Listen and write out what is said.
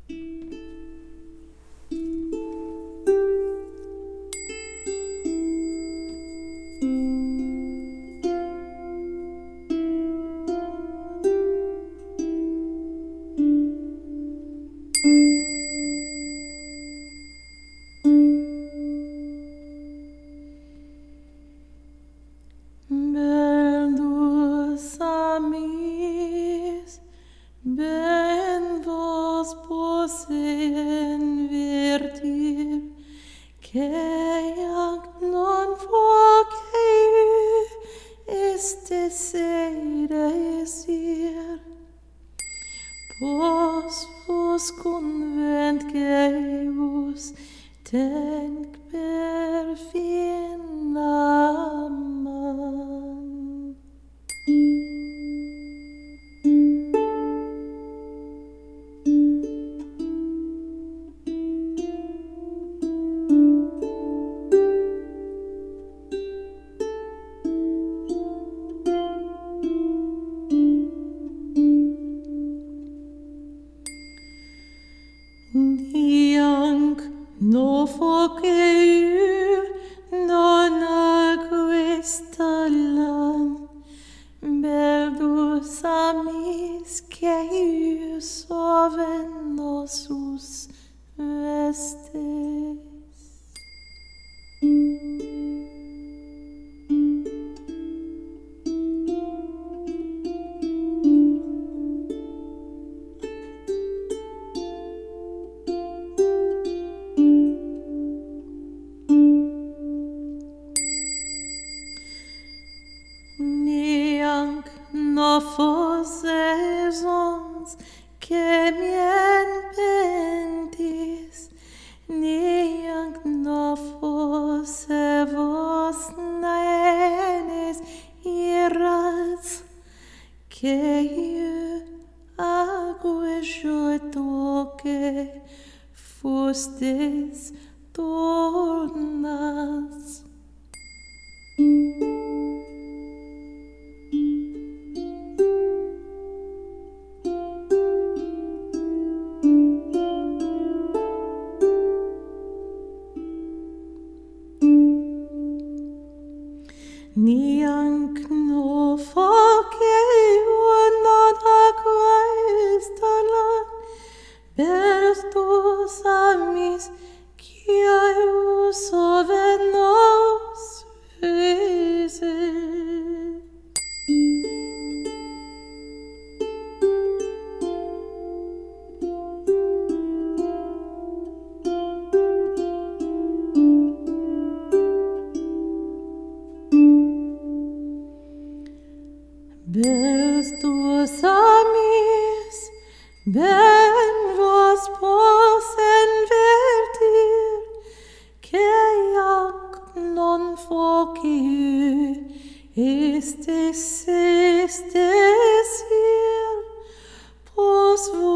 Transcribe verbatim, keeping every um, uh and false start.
Bel-dus amis, ben vos posen vertir, queac non voceu este seire esir. Pos vos convent queus tenc per fin aman. Nianc no voceu non aquestalan, bel-dus amis queius oven nossus vestes. Nianc no fosses ons que mien pentis, nianc no fosse vos naenes iras, que iu ague jotoque fostes tornas. Nianc no voceu non aquestalan, bel-dus amis queius oven nos vestes. Bel-dus amis, ben vos posen vertir, queac non voceu estes estes ir, pos